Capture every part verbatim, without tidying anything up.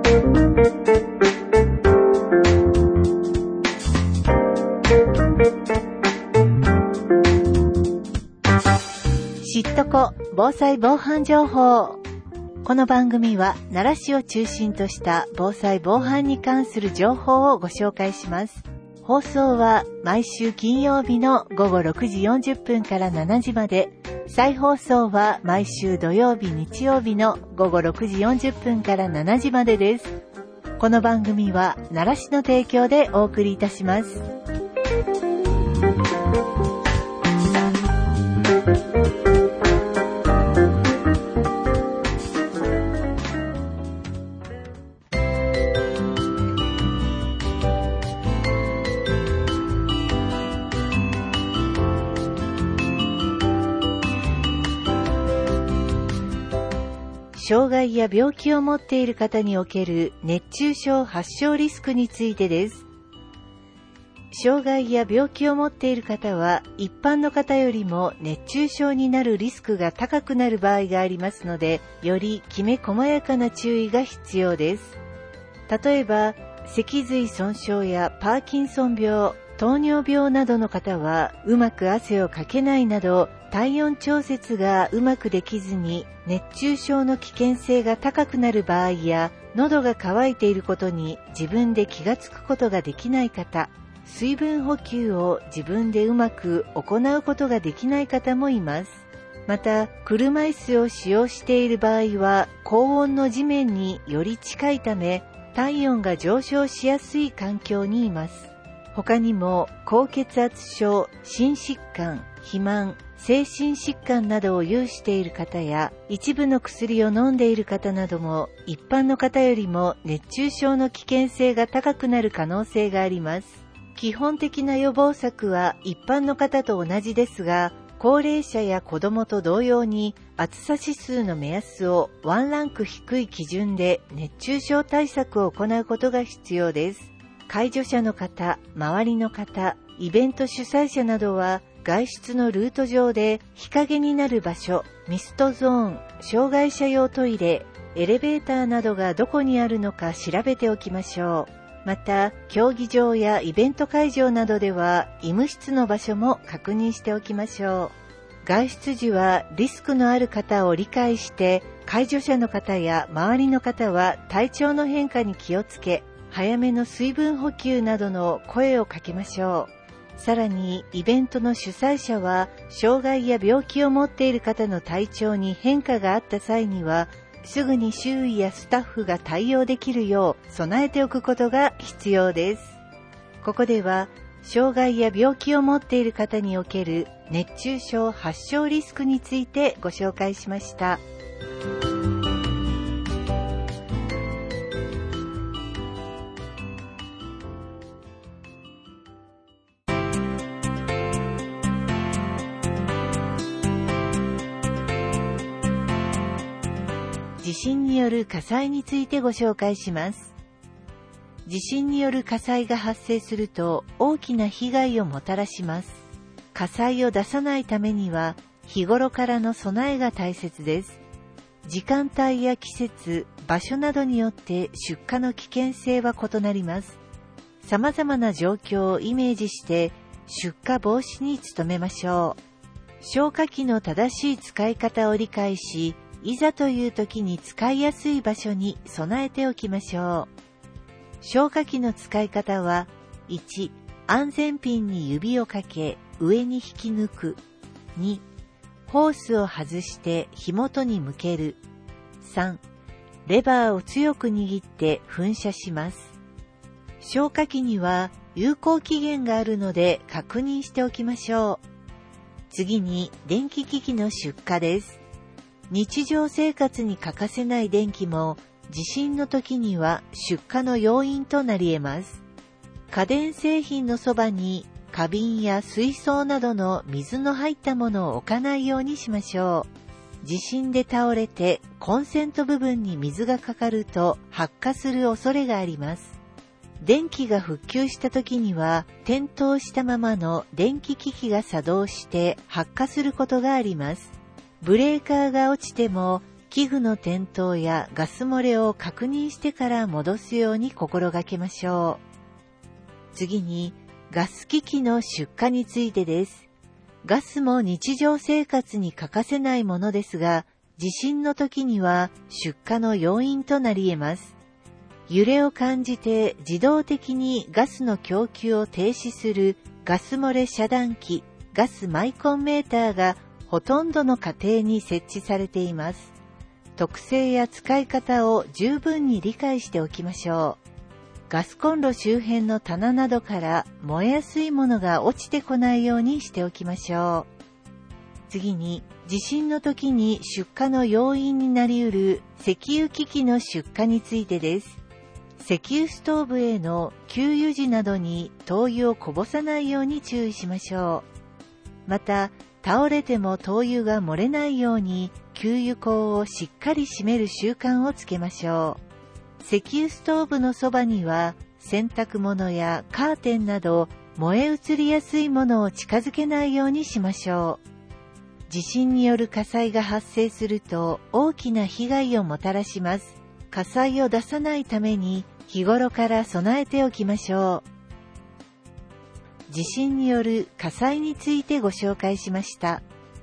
知っとこ防災防犯情報。この番組は奈良市を中心とした防災防犯に関する情報をご紹介します。放送は毎週金曜日のごごろくじよんじゅっぷんからしちじまで、再放送は毎週土曜日日曜日のごごろくじよんじゅっぷんからしちじまでです。この番組は奈良市の提供でお送りいたします。障害や病気を持っている方における熱中症発症リスクについてです。障害や病気を持っている方は一般の方よりも熱中症になるリスクが高くなる場合がありますので、よりきめ細やかな注意が必要です。例えば、脊髄損傷やパーキンソン病、糖尿病などの方はうまく汗をかけないなど体温調節がうまくできずに熱中症の危険性が高くなる場合や、喉が渇いていることに自分で気がつくことができない方、水分補給を自分でうまく行うことができない方もいます。また、車椅子を使用している場合は高温の地面により近いため体温が上昇しやすい環境にいます。他にも高血圧症、心疾患、肥満、精神疾患などを有している方や一部の薬を飲んでいる方なども一般の方よりも熱中症の危険性が高くなる可能性があります。基本的な予防策は一般の方と同じですが、高齢者や子どもと同様に暑さ指数の目安をワンランク低い基準で熱中症対策を行うことが必要です。介助者の方、周りの方、イベント主催者などは外出のルート上で日陰になる場所、ミストゾーン、障害者用トイレ、エレベーターなどがどこにあるのか調べておきましょう。また、競技場やイベント会場などでは医務室の場所も確認しておきましょう。外出時はリスクのある方を理解して、介助者の方や周りの方は体調の変化に気をつけ、早めの水分補給などの声をかけましょう。さらに、イベントの主催者は、障害や病気を持っている方の体調に変化があった際には、すぐに周囲やスタッフが対応できるよう備えておくことが必要です。ここでは、障害や病気を持っている方における熱中症発症リスクについてご紹介しました。地震による火災についてご紹介します。地震による火災が発生すると大きな被害をもたらします。火災を出さないためには日頃からの備えが大切です。時間帯や季節、場所などによって出火の危険性は異なります。様々な状況をイメージして出火防止に努めましょう。消火器の正しい使い方を理解し、いざという時に使いやすい場所に備えておきましょう。消火器の使い方は、いち、安全ピンに指をかけ上に引き抜く。に、ホースを外して火元に向ける。さん、レバーを強く握って噴射します。消火器には有効期限があるので確認しておきましょう。次に電気機器の出火です。日常生活に欠かせない電気も地震の時には出火の要因となり得ます。家電製品のそばに花瓶や水槽などの水の入ったものを置かないようにしましょう。地震で倒れてコンセント部分に水がかかると発火する恐れがあります。電気が復旧した時には点灯したままの電気機器が作動して発火することがあります。ブレーカーが落ちても器具の転倒やガス漏れを確認してから戻すように心がけましょう。次に、ガス機器の出火についてです。ガスも日常生活に欠かせないものですが、地震の時には出火の要因となり得ます。揺れを感じて自動的にガスの供給を停止するガス漏れ遮断機、ガスマイコンメーターがほとんどの家庭に設置されています。特性や使い方を十分に理解しておきましょう。ガスコンロ周辺の棚などから燃えやすいものが落ちてこないようにしておきましょう。次に、地震の時に出火の要因になり得る石油機器の出火についてです。石油ストーブへの給油時などに灯油をこぼさないように注意しましょう。また、倒れても灯油が漏れないように給油口をしっかり閉める習慣をつけましょう。石油ストーブのそばには洗濯物やカーテンなど燃え移りやすいものを近づけないようにしましょう。地震による火災が発生すると大きな被害をもたらします。火災を出さないために日頃から備えておきましょう。地震による火災についてご紹介しました。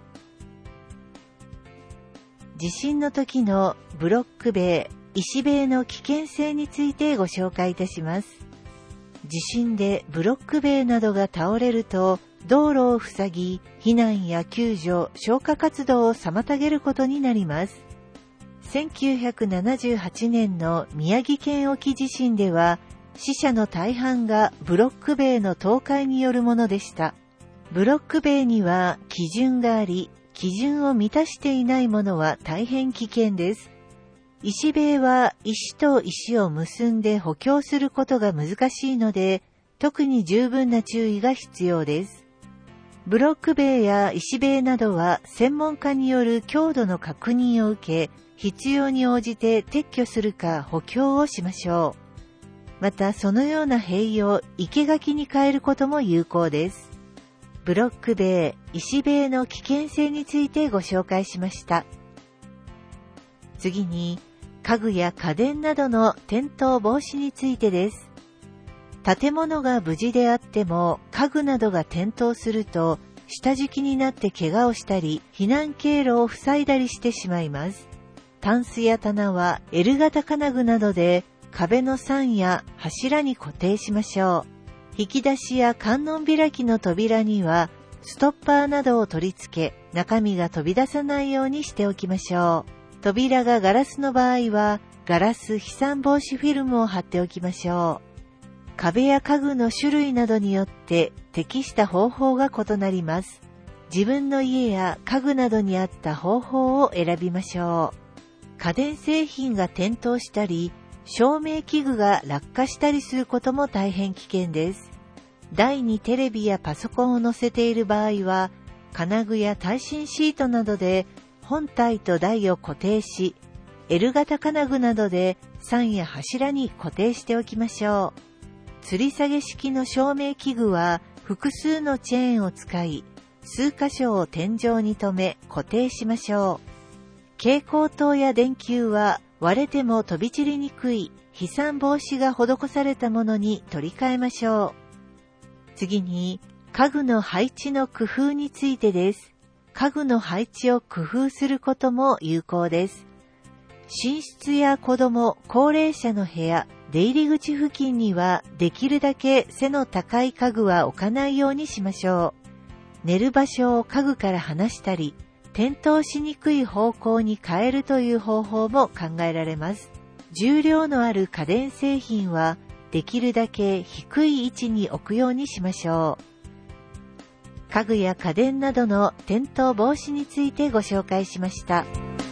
地震の時のブロック塀、石塀の危険性についてご紹介いたします。地震でブロック塀などが倒れると道路を塞ぎ、避難や救助、消火活動を妨げることになります。せんきゅうひゃくななじゅうはちねんの宮城県沖地震では、死者の大半がブロック塀の倒壊によるものでした。ブロック塀には基準があり、基準を満たしていないものは大変危険です。石塀は石と石を結んで補強することが難しいので、特に十分な注意が必要です。ブロック塀や石塀などは専門家による強度の確認を受け、必要に応じて撤去するか補強をしましょう。またそのような塀を生垣に変えることも有効です。ブロック塀、石塀の危険性についてご紹介しました。次に、家具や家電などの転倒防止についてです。建物が無事であっても家具などが転倒すると下敷きになって怪我をしたり避難経路を塞いだりしてしまいます。タンスや棚は エル 型金具などで壁の桟や柱に固定しましょう。引き出しや観音開きの扉にはストッパーなどを取り付け中身が飛び出さないようにしておきましょう。扉がガラスの場合はガラス飛散防止フィルムを貼っておきましょう。壁や家具の種類などによって適した方法が異なります。自分の家や家具などに合った方法を選びましょう。家電製品が転倒したり、照明器具が落下したりすることも大変危険です。台にテレビやパソコンを載せている場合は、金具や耐震シートなどで本体と台を固定し、エル 型金具などで桟や柱に固定しておきましょう。吊り下げ式の照明器具は複数のチェーンを使い、数箇所を天井に留め固定しましょう。蛍光灯や電球は割れても飛び散りにくい飛散防止が施されたものに取り替えましょう。次に、家具の配置の工夫についてです。家具の配置を工夫することも有効です。寝室や子供、高齢者の部屋、出入り口付近にはできるだけ背の高い家具は置かないようにしましょう。寝る場所を家具から離したり、転倒しにくい方向に変えるという方法も考えられます。重量のある家電製品はできるだけ低い位置に置くようにしましょう。家具や家電などの転倒防止についてご紹介しました。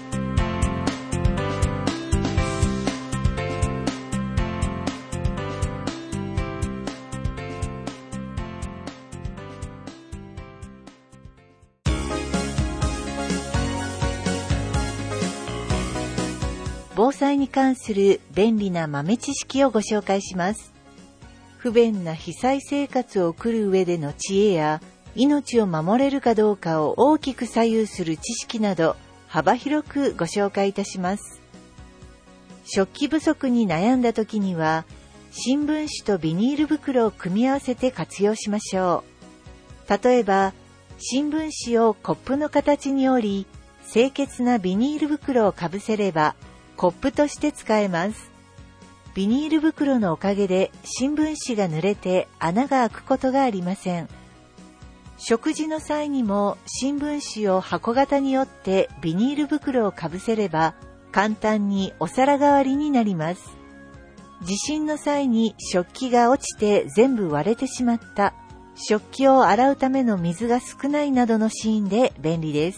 防災に関する便利な豆知識をご紹介します。不便な被災生活を送る上での知恵や、命を守れるかどうかを大きく左右する知識など、 幅広くご紹介いたします。食器不足に悩んだ時には、新聞紙とビニール袋を組み合わせて活用しましょう。例えば、新聞紙をコップの形に折り、清潔なビニール袋をかぶせれば、コップとして使えます。ビニール袋のおかげで新聞紙が濡れて穴が開くことがありません。食事の際にも新聞紙を箱型に折ってビニール袋をかぶせれば簡単にお皿代わりになります。地震の際に食器が落ちて全部割れてしまった、食器を洗うための水が少ないなどのシーンで便利です。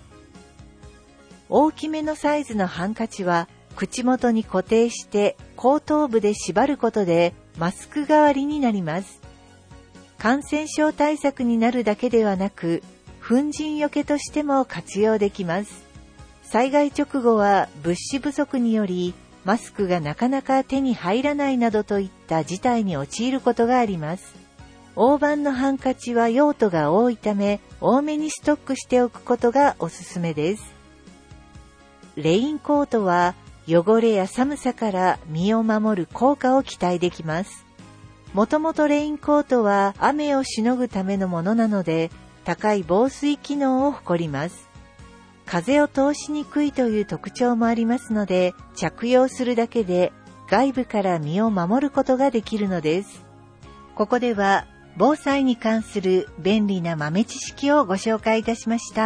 大きめのサイズのハンカチは口元に固定して後頭部で縛ることでマスク代わりになります。感染症対策になるだけではなく、粉塵よけとしても活用できます。災害直後は物資不足によりマスクがなかなか手に入らないなどといった事態に陥ることがあります。大判のハンカチは用途が多いため、多めにストックしておくことがおすすめです。レインコートは汚れや寒さから身を守る効果を期待できます。もともとレインコートは雨をしのぐためのものなので、高い防水機能を誇ります。風を通しにくいという特徴もありますので、着用するだけで外部から身を守ることができるのです。ここでは防災に関する便利な豆知識をご紹介いたしました。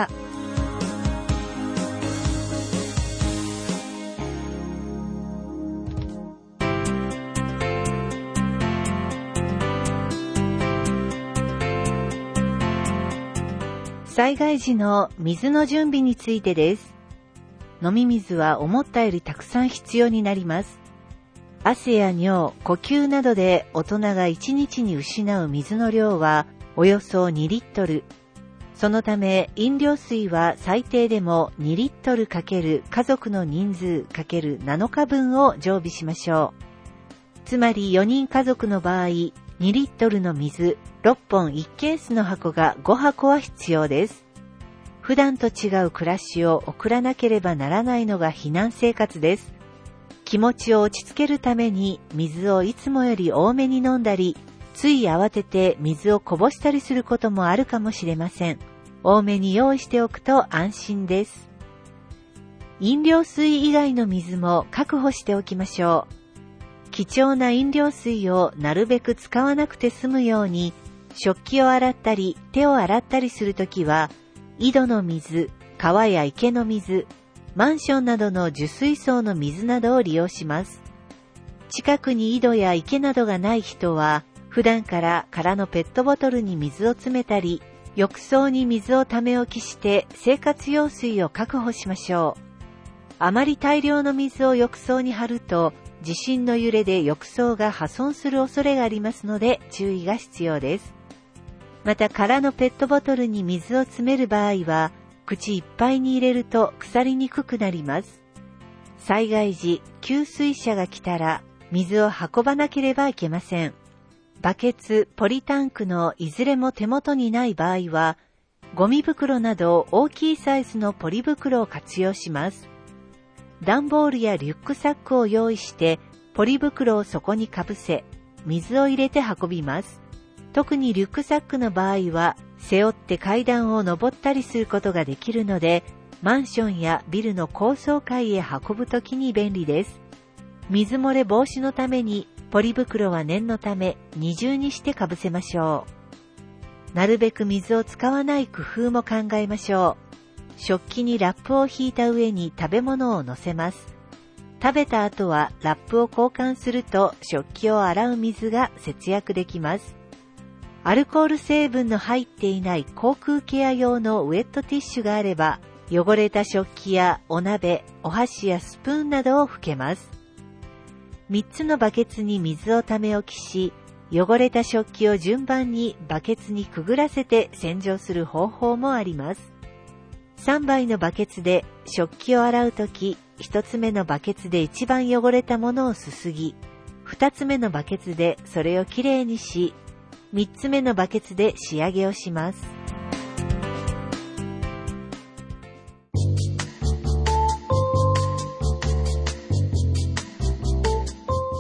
災害時の水の準備についてです。飲み水は思ったよりたくさん必要になります。汗や尿、呼吸などで大人がいちにちに失う水の量はおよそにリットル。そのため飲料水は最低でもにリットル×家族の人数 ×なのかぶんを常備しましょう。つまりよにん家族の場合、にリットルの水ろっぽんいちケースの箱がごはこは必要です。普段と違う暮らしを送らなければならないのが避難生活です。気持ちを落ち着けるために水をいつもより多めに飲んだり、つい慌てて水をこぼしたりすることもあるかもしれません。多めに用意しておくと安心です。飲料水以外の水も確保しておきましょう。貴重な飲料水をなるべく使わなくて済むように、食器を洗ったり手を洗ったりするときは、井戸の水、川や池の水、マンションなどの受水槽の水などを利用します。近くに井戸や池などがない人は、普段から空のペットボトルに水を詰めたり、浴槽に水をため置きして生活用水を確保しましょう。あまり大量の水を浴槽に張ると、地震の揺れで浴槽が破損する恐れがありますので注意が必要です。また空のペットボトルに水を詰める場合は、口いっぱいに入れると腐りにくくなります。災害時、給水車が来たら水を運ばなければいけません。バケツ、ポリタンクのいずれも手元にない場合は、ゴミ袋など大きいサイズのポリ袋を活用します。段ボールやリュックサックを用意して、ポリ袋をそこにかぶせ、水を入れて運びます。特にリュックサックの場合は、背負って階段を登ったりすることができるので、マンションやビルの高層階へ運ぶときに便利です。水漏れ防止のために、ポリ袋は念のため二重にしてかぶせましょう。なるべく水を使わない工夫も考えましょう。食器にラップを引いた上に食べ物を乗せます。食べた後はラップを交換すると食器を洗う水が節約できます。アルコール成分の入っていない口腔ケア用のウェットティッシュがあれば、汚れた食器やお鍋、お箸やスプーンなどを拭けます。みっつのバケツに水をため置きし、汚れた食器を順番にバケツにくぐらせて洗浄する方法もあります。さんばいのバケツで食器を洗うとき、ひとつめのバケツで一番汚れたものをすすぎ、ふたつめのバケツでそれをきれいにし、みっつめのバケツで仕上げをします。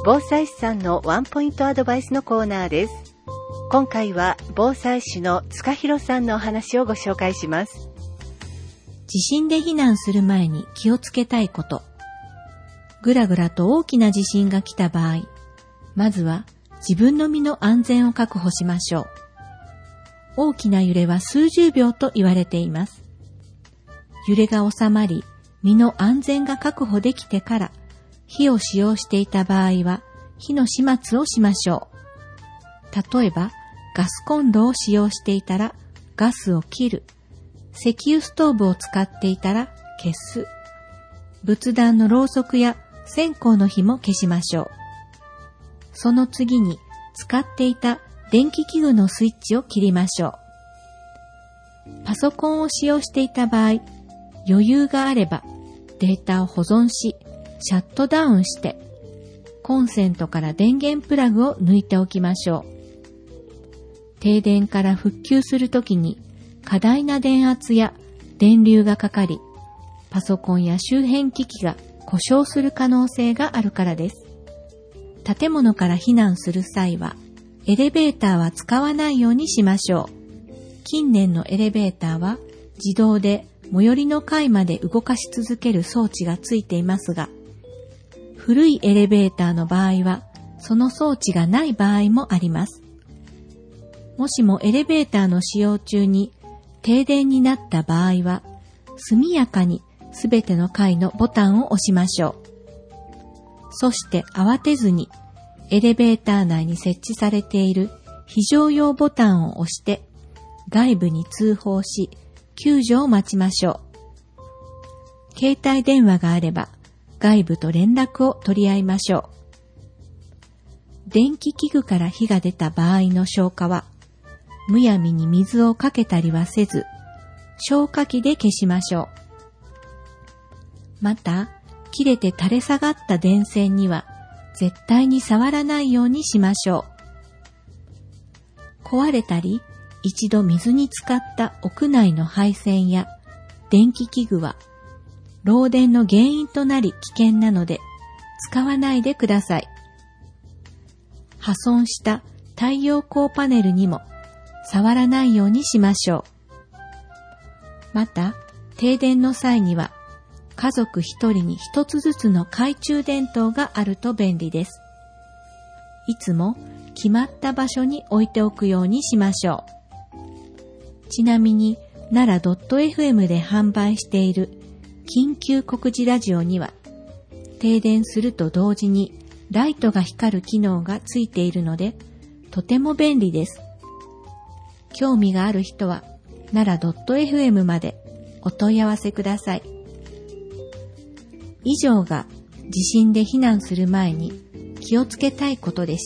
防災士さんのワンポイントアドバイスのコーナーです。今回は防災士の塚弘さんのお話をご紹介します。 地震で避難する前に気をつけたいこと。ぐらぐらと大きな地震が来た場合、まずは自分の身の安全を確保しましょう。大きな揺れは数十秒と言われています。揺れが収まり、身の安全が確保できてから、火を使用していた場合は、火の始末をしましょう。例えば、ガスコンロを使用していたら、ガスを切る。石油ストーブを使っていたら、消す。仏壇のろうそくや線香の火も消しましょう。その次に、使っていた電気器具のスイッチを切りましょう。パソコンを使用していた場合、余裕があればデータを保存し、シャットダウンして、コンセントから電源プラグを抜いておきましょう。停電から復旧するときに過大な電圧や電流がかかり、パソコンや周辺機器が故障する可能性があるからです。建物から避難する際は、エレベーターは使わないようにしましょう。近年のエレベーターは自動で最寄りの階まで動かし続ける装置がついていますが、古いエレベーターの場合はその装置がない場合もあります。もしもエレベーターの使用中に停電になった場合は、速やかにすべての階のボタンを押しましょう。そして慌てずにエレベーター内に設置されている非常用ボタンを押して外部に通報し救助を待ちましょう。携帯電話があれば外部と連絡を取り合いましょう。電気器具から火が出た場合の消火はむやみに水をかけたりはせず消火器で消しましょう。また切れて垂れ下がった電線には絶対に触らないようにしましょう。壊れたり、一度水に浸かった屋内の配線や電気器具は、漏電の原因となり危険なので、使わないでください。破損した太陽光パネルにも触らないようにしましょう。また、停電の際には、家族一人に一つずつの懐中電灯があると便利です。いつも決まった場所に置いておくようにしましょう。ちなみに、奈良 .fm で販売している緊急告示ラジオには、停電すると同時にライトが光る機能がついているので、とても便利です。興味がある人は、奈良 .fm までお問い合わせください。以上が地震で避難する前に気をつけたいことでした。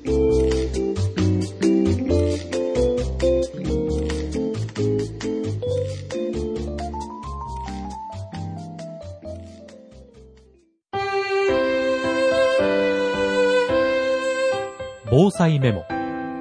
防災メモ。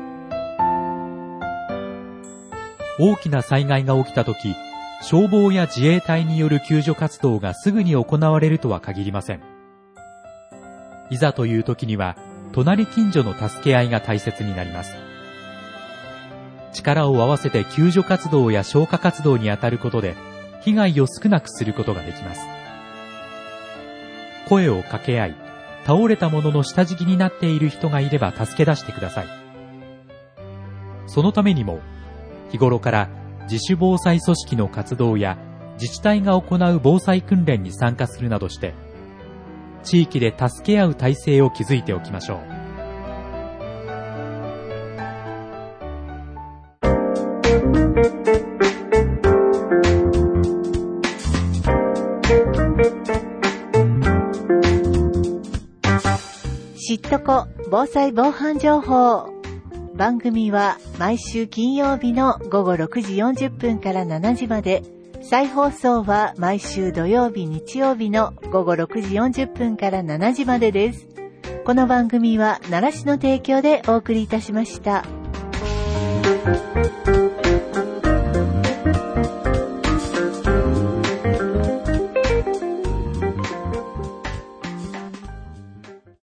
大きな災害が起きたとき、消防や自衛隊による救助活動がすぐに行われるとは限りません。いざという時には、隣近所の助け合いが大切になります。力を合わせて救助活動や消火活動に当たることで、被害を少なくすることができます。声を掛け合い、倒れた者の下敷きになっている人がいれば助け出してください。そのためにも、日頃から自主防災組織の活動や自治体が行う防災訓練に参加するなどして、地域で助け合う体制を築いておきましょう。 知っとこ防災防犯情報。番組は毎週金曜日の午後ろくじよんじゅっぷんからしちじまで、再放送は毎週土曜日日曜日の午後ろくじよんじゅっぷんからしちじまでです。この番組は奈良市の提供でお送りいたしました。